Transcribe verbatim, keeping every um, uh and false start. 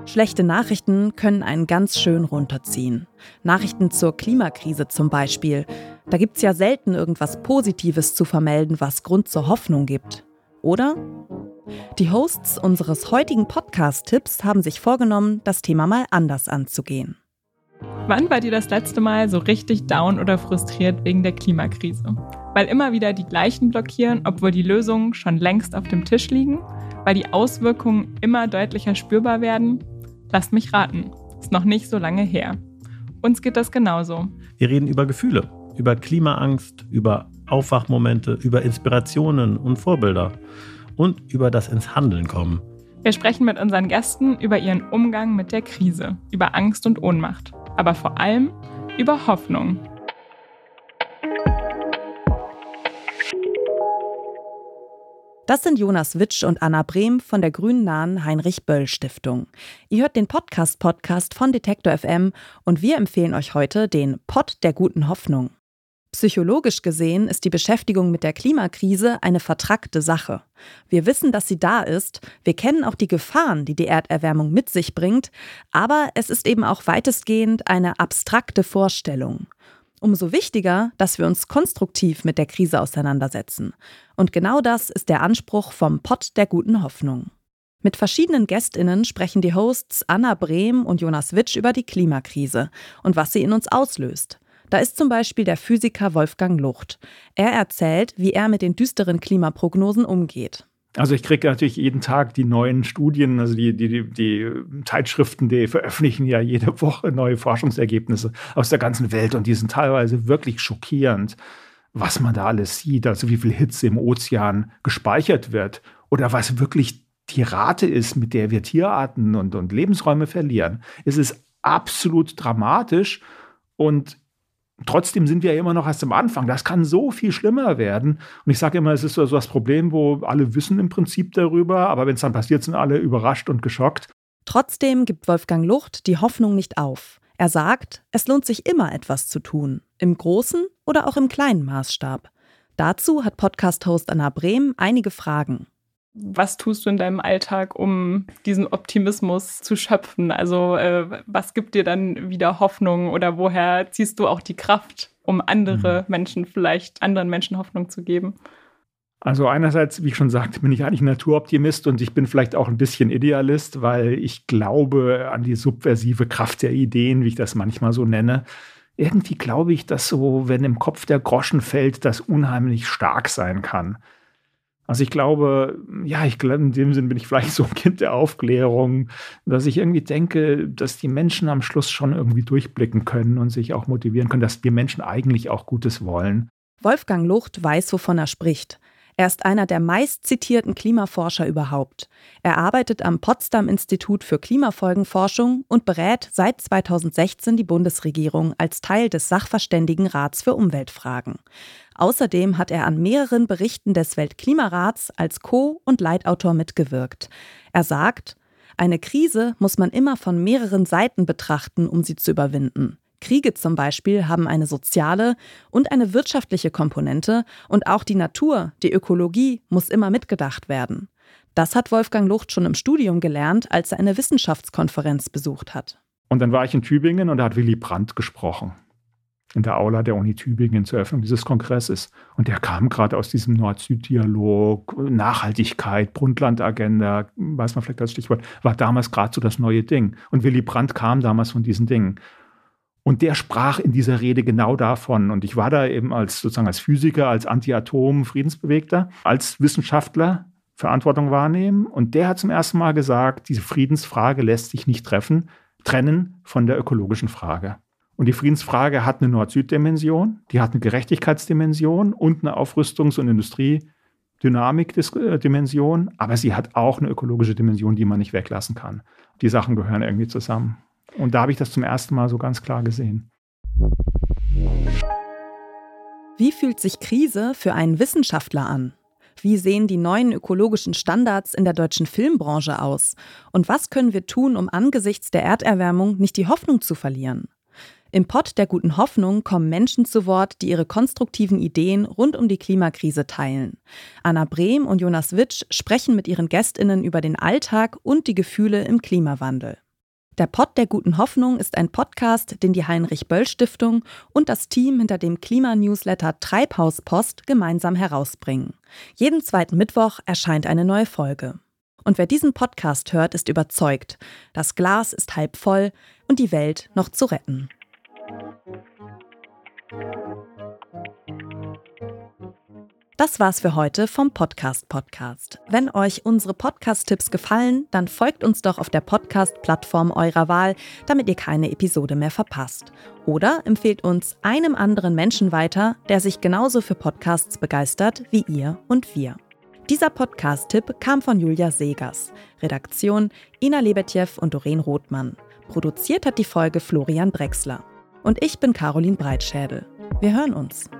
Schlechte Nachrichten können einen ganz schön runterziehen. Nachrichten zur Klimakrise zum Beispiel. Da gibt's ja selten irgendwas Positives zu vermelden, was Grund zur Hoffnung gibt. Oder? Die Hosts unseres heutigen Podcast-Tipps haben sich vorgenommen, das Thema mal anders anzugehen. Wann war dir das letzte Mal so richtig down oder frustriert wegen der Klimakrise? Weil immer wieder die gleichen blockieren, obwohl die Lösungen schon längst auf dem Tisch liegen? Weil die Auswirkungen immer deutlicher spürbar werden? Lasst mich raten, ist noch nicht so lange her. Uns geht das genauso. Wir reden über Gefühle, über Klimaangst, über Aufwachmomente, über Inspirationen und Vorbilder und über das ins Handeln kommen. Wir sprechen mit unseren Gästen über ihren Umgang mit der Krise, über Angst und Ohnmacht, aber vor allem über Hoffnung. Das sind Jonas Witsch und Anna Brehm von der grünnahen Heinrich-Böll-Stiftung. Ihr hört den Podcast-Podcast von Detektor F M und wir empfehlen euch heute den Pod der guten Hoffnung. Psychologisch gesehen ist die Beschäftigung mit der Klimakrise eine vertrackte Sache. Wir wissen, dass sie da ist, wir kennen auch die Gefahren, die die Erderwärmung mit sich bringt, aber es ist eben auch weitestgehend eine abstrakte Vorstellung. Umso wichtiger, dass wir uns konstruktiv mit der Krise auseinandersetzen. Und genau das ist der Anspruch vom Pod der guten Hoffnung. Mit verschiedenen GästInnen sprechen die Hosts Anna Brehm und Jonas Witsch über die Klimakrise und was sie in uns auslöst. Da ist zum Beispiel der Physiker Wolfgang Lucht. Er erzählt, wie er mit den düsteren Klimaprognosen umgeht. Also ich kriege natürlich jeden Tag die neuen Studien, also die, die, die, die Zeitschriften, die veröffentlichen ja jede Woche neue Forschungsergebnisse aus der ganzen Welt und die sind teilweise wirklich schockierend, was man da alles sieht, also wie viel Hitze im Ozean gespeichert wird oder was wirklich die Rate ist, mit der wir Tierarten und, und Lebensräume verlieren. Es ist absolut dramatisch und trotzdem sind wir ja immer noch erst am Anfang. Das kann so viel schlimmer werden. Und ich sage immer, es ist so das Problem, wo alle wissen im Prinzip darüber, aber wenn es dann passiert, sind alle überrascht und geschockt. Trotzdem gibt Wolfgang Lucht die Hoffnung nicht auf. Er sagt, es lohnt sich immer etwas zu tun, im großen oder auch im kleinen Maßstab. Dazu hat Podcast-Host Anna Brehm einige Fragen. Was tust du in deinem Alltag, um diesen Optimismus zu schöpfen? Also äh, was gibt dir dann wieder Hoffnung oder woher ziehst du auch die Kraft, um andere mhm. Menschen vielleicht, anderen Menschen Hoffnung zu geben? Also einerseits, wie ich schon sagte, bin ich eigentlich Naturoptimist und ich bin vielleicht auch ein bisschen Idealist, weil ich glaube an die subversive Kraft der Ideen, wie ich das manchmal so nenne. Irgendwie glaube ich, dass so, wenn im Kopf der Groschen fällt, das unheimlich stark sein kann. Also ich glaube, ja, ich glaube, in dem Sinn bin ich vielleicht so ein Kind der Aufklärung, dass ich irgendwie denke, dass die Menschen am Schluss schon irgendwie durchblicken können und sich auch motivieren können, dass wir Menschen eigentlich auch Gutes wollen. Wolfgang Lucht weiß, wovon er spricht. Er ist einer der meistzitierten Klimaforscher überhaupt. Er arbeitet am Potsdam-Institut für Klimafolgenforschung und berät seit zweitausendsechzehn die Bundesregierung als Teil des Sachverständigenrats für Umweltfragen. Außerdem hat er an mehreren Berichten des Weltklimarats als Co- und Leitautor mitgewirkt. Er sagt, eine Krise muss man immer von mehreren Seiten betrachten, um sie zu überwinden. Kriege zum Beispiel haben eine soziale und eine wirtschaftliche Komponente und auch die Natur, die Ökologie muss immer mitgedacht werden. Das hat Wolfgang Lucht schon im Studium gelernt, als er eine Wissenschaftskonferenz besucht hat. Und dann war ich in Tübingen und da hat Willy Brandt gesprochen. In der Aula der Uni Tübingen zur Eröffnung dieses Kongresses. Und der kam gerade aus diesem Nord-Süd-Dialog, Nachhaltigkeit, Brundtland-Agenda, weiß man vielleicht als Stichwort, war damals gerade so das neue Ding. Und Willy Brandt kam damals von diesen Dingen. Und der sprach in dieser Rede genau davon. Und ich war da eben als sozusagen als Physiker, als Anti-Atom-Friedensbewegter, als Wissenschaftler Verantwortung wahrnehmen. Und der hat zum ersten Mal gesagt, diese Friedensfrage lässt sich nicht treffen, trennen von der ökologischen Frage. Und die Friedensfrage hat eine Nord-Süd-Dimension, die hat eine Gerechtigkeitsdimension und eine Aufrüstungs- und Industriedynamik-Dimension, aber sie hat auch eine ökologische Dimension, die man nicht weglassen kann. Die Sachen gehören irgendwie zusammen. Und da habe ich das zum ersten Mal so ganz klar gesehen. Wie fühlt sich Krise für einen Wissenschaftler an? Wie sehen die neuen ökologischen Standards in der deutschen Filmbranche aus? Und was können wir tun, um angesichts der Erderwärmung nicht die Hoffnung zu verlieren? Im Pod der guten Hoffnung kommen Menschen zu Wort, die ihre konstruktiven Ideen rund um die Klimakrise teilen. Anna Brehm und Jonas Witsch sprechen mit ihren GästInnen über den Alltag und die Gefühle im Klimawandel. Der Pott der guten Hoffnung ist ein Podcast, den die Heinrich-Böll-Stiftung und das Team hinter dem Klimanewsletter Treibhauspost gemeinsam herausbringen. Jeden zweiten Mittwoch erscheint eine neue Folge. Und wer diesen Podcast hört, ist überzeugt, das Glas ist halb voll und die Welt noch zu retten. Das war's für heute vom Podcast Podcast. Wenn euch unsere Podcast-Tipps gefallen, dann folgt uns doch auf der Podcast-Plattform eurer Wahl, damit ihr keine Episode mehr verpasst. Oder empfehlt uns einem anderen Menschen weiter, der sich genauso für Podcasts begeistert wie ihr und wir. Dieser Podcast-Tipp kam von Julia Segers. Redaktion Ina Lebetjew und Doreen Rothmann. Produziert hat die Folge Florian Drexler. Und ich bin Caroline Breitschädel. Wir hören uns.